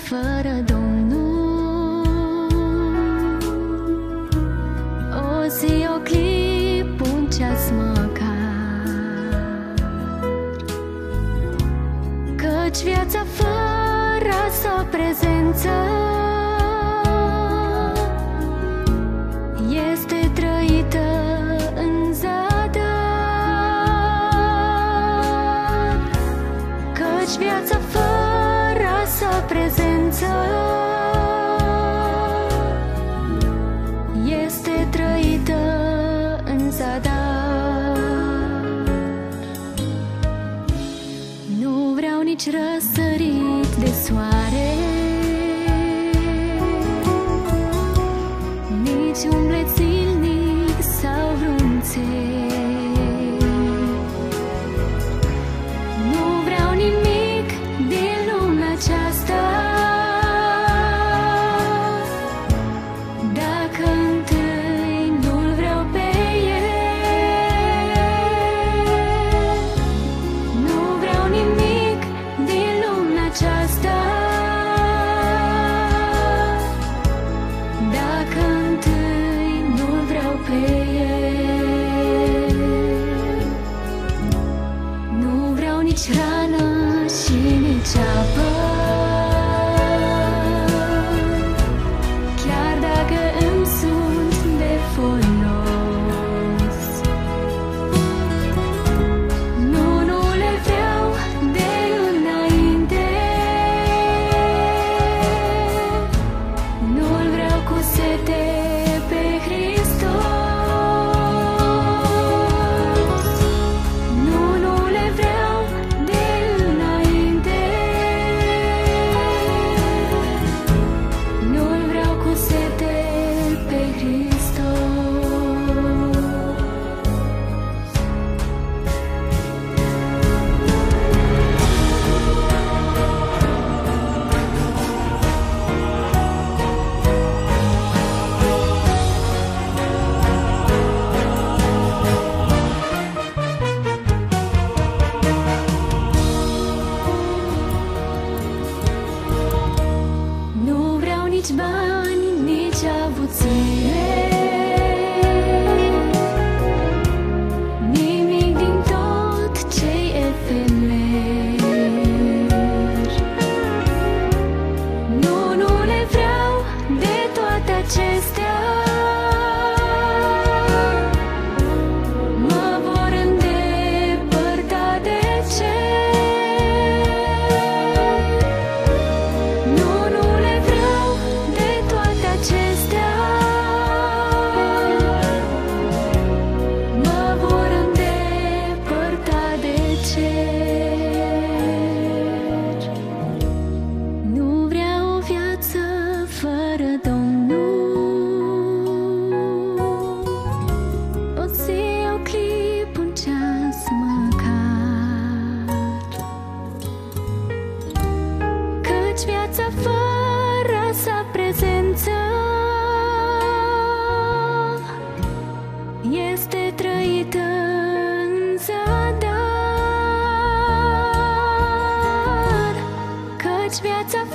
fără Domnul. O zi, o clip, un ceas măcar, căci viața fără sa prezență este trăită în zadar, căci viața fără sa prezență este trăită în zadar. Nu vreau nici răsărit de soare, nici umblet zilnic sau vreun țel. Nu vreau nimic din lumea aceasta dacă întâi nu-l vreau pe el. Nu vreau nimic din lumea aceasta dacă întâi nu-l vreau pe el. Nu vreau nici hrană și nici apă, chiar dacă îmi sunt de folos. Nu le vreau de înainte, nu-l vreau cu sete pe Hristos. Nu le vreau de înainte, nu-l vreau cu sete pe Hristos. Nu vreau nici bani, nici avuție, nimic din tot ce-i efemer. Nu le vreau de toate acestea, mă vor îndepărta de cer. Nu le vreau de toate acestea, mă vor îndepărta de cer. Nu vreau o viață fără Domnul, o zi, o clip, un ceas măcar, căci viața fără sa prezență este trăită în zadar, căci viața